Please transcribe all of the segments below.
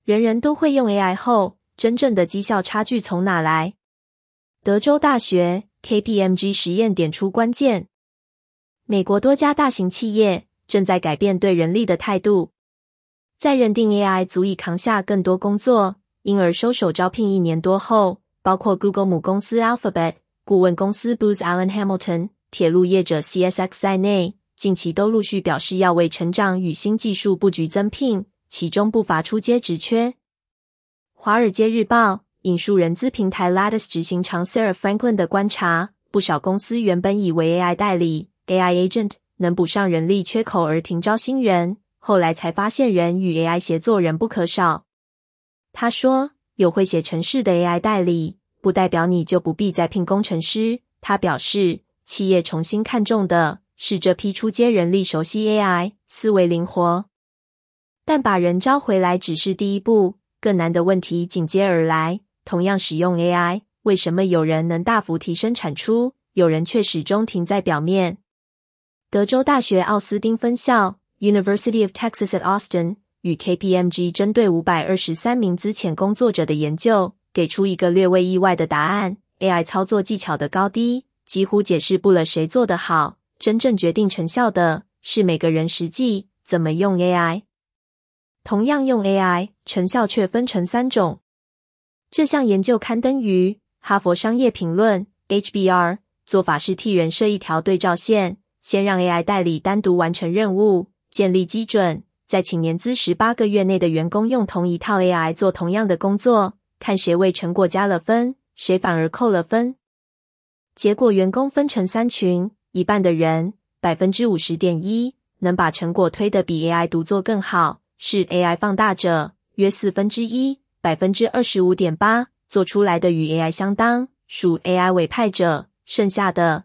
人人都会用 AI 后，真正的绩效差距从哪来？德州大学 KPMG 实验点出关键。美国多家大型企业正在改变对人力的态度，在认定 AI 足以扛下更多工作，因而收手招聘1年多后，包括 Google 母公司 Alphabet、顾问公司 Booz Allen Hamilton、铁路业者 CSX 在内，近期都陆续表示要为成长与新技术布局增聘，其中不乏初阶职缺。华尔街日报引述人资平台 Lattice 执行长 Sarah Franklin 的观察，不少公司原本以为 AI 代理 AI Agent 能补上人力缺口而停招新人，后来才发现人与 AI 协作人不可少。他说，有会写程式的 AI 代理，不代表你就不必再聘工程师。他表示，企业重新看重的是这批初阶人力熟悉 AI， 思维灵活。但把人招回来只是第一步，更难的问题紧接而来。同样使用 AI， 为什么有人能大幅提升产出，有人却始终停在表面？德州大学奥斯汀分校 University of Texas at Austin 与 KPMG 针对523名资遣工作者的研究，给出一个略微意外的答案。AI 操作技巧的高低，几乎解释不了谁做得好，真正决定成效的是每个人实际怎么用 AI。同样用 AI， 成效却分成3种。这项研究刊登于哈佛商业评论 HBR， 做法是替人设一条对照线，先让 AI 代理单独完成任务，建立基准，再请年资18个月内的员工用同一套 AI 做同样的工作，看谁为成果加了分，谁反而扣了分。结果员工分成3群，一半的人 50.1% 能把成果推得比 AI 独做更好，是 AI 放大者，约1/4 25.8% 做出来的与 AI 相当，属 AI 委派者，剩下的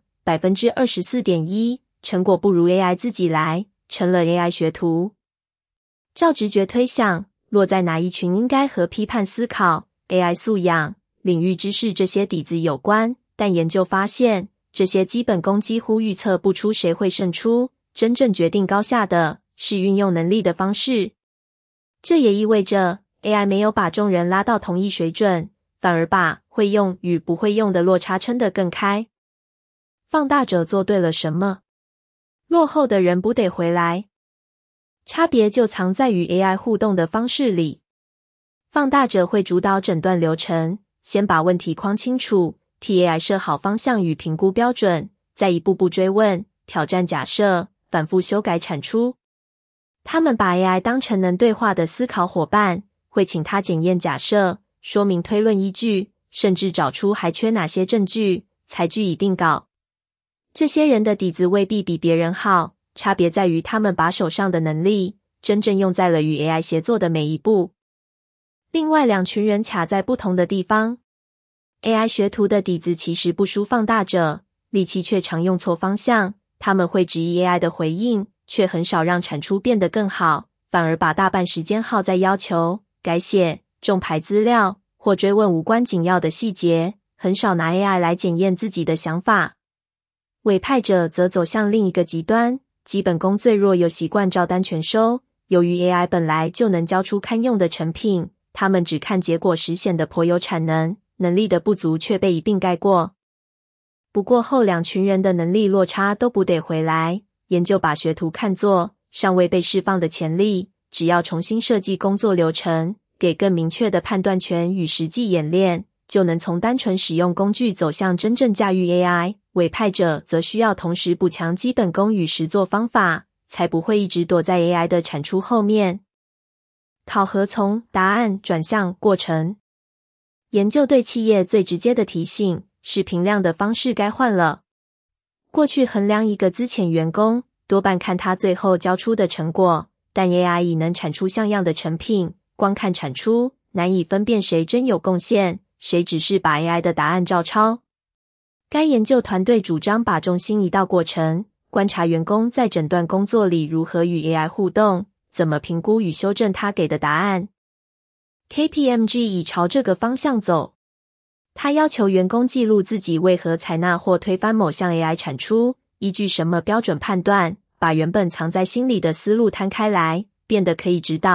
24.1% 成果不如 AI 自己来，成了 AI 学徒。照直觉推想，落在哪一群应该和批判思考、AI 素养、领域知识这些底子有关，但研究发现，这些基本功几乎预测不出谁会胜出，真正决定高下的是运用能力的方式。这也意味着 AI 没有把众人拉到同一水准，反而把会用与不会用的落差撑得更开。放大者做对了什么？落后的人不得回来。差别就藏在与 AI 互动的方式里。放大者会主导整段流程，先把问题框清楚，替 AI 设好方向与评估标准，再一步步追问、挑战假设，反复修改产出。他们把 AI 当成能对话的思考伙伴，会请他检验假设，说明推论依据，甚至找出还缺哪些证据，才据以定稿。这些人的底子未必比别人好，差别在于他们把手上的能力真正用在了与 AI 协作的每一步。另外2群人卡在不同的地方。AI 学徒的底子其实不输放大者，力气却常用错方向，他们会质疑 AI 的回应，却很少让产出变得更好，反而把大半时间耗在要求、改写、重排资料或追问无关紧要的细节，很少拿 AI 来检验自己的想法。委派者则走向另一个极端，基本功最弱又习惯照单全收，由于 AI 本来就能交出堪用的成品，他们只看结果时显得颇有产能，能力的不足却被一并盖过。不过后2群人的能力落差都不得回来，研究把学徒看作尚未被释放的潜力，只要重新设计工作流程，给更明确的判断权与实际演练，就能从单纯使用工具走向真正驾驭 AI。委派者则需要同时补强基本功与实作方法，才不会一直躲在 AI 的产出后面。考核从答案转向过程。研究对企业最直接的提醒是评量的方式该换了。过去衡量一个资遣员工，多半看他最后交出的成果，但 AI 已能产出像样的成品，光看产出，难以分辨谁真有贡献，谁只是把 AI 的答案照抄。该研究团队主张把重心移到过程，观察员工在整段工作里如何与 AI 互动，怎么评估与修正他给的答案。KPMG 已朝这个方向走。他要求员工记录自己为何采纳或推翻某项 AI 产出，依据什么标准判断，把原本藏在心里的思路摊开来，变得可以指导，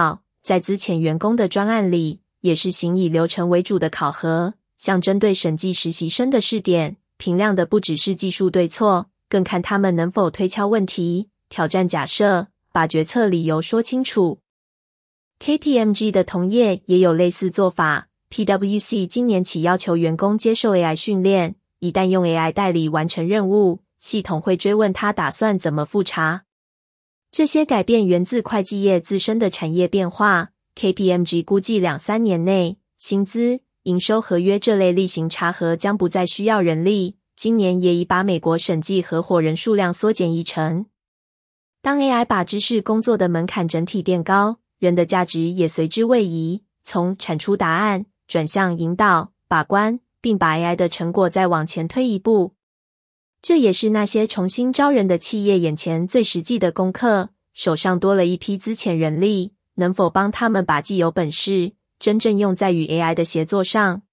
在资遣员工的专案里，也是行以流程为主的考核，像针对审计实习生的试点，评量的不只是技术对错，更看他们能否推敲问题、挑战假设，把决策理由说清楚。KPMG 的同业也有类似做法。PwC 今年起要求员工接受 AI 训练，一旦用 AI 代理完成任务，系统会追问他打算怎么复查。这些改变源自会计业自身的产业变化。KPMG 估计2-3年内，薪资、营收合约这类例行查核将不再需要人力，今年也已把美国审计合伙人数量缩减1成。当 AI 把知识工作的门槛整体垫高，人的价值也随之位移，从产出答案转向引导、把关，并把 AI 的成果再往前推一步。这也是那些重新招人的企业眼前最实际的功课，手上多了一批资遣人力，能否帮他们把既有本事真正用在与 AI 的协作上？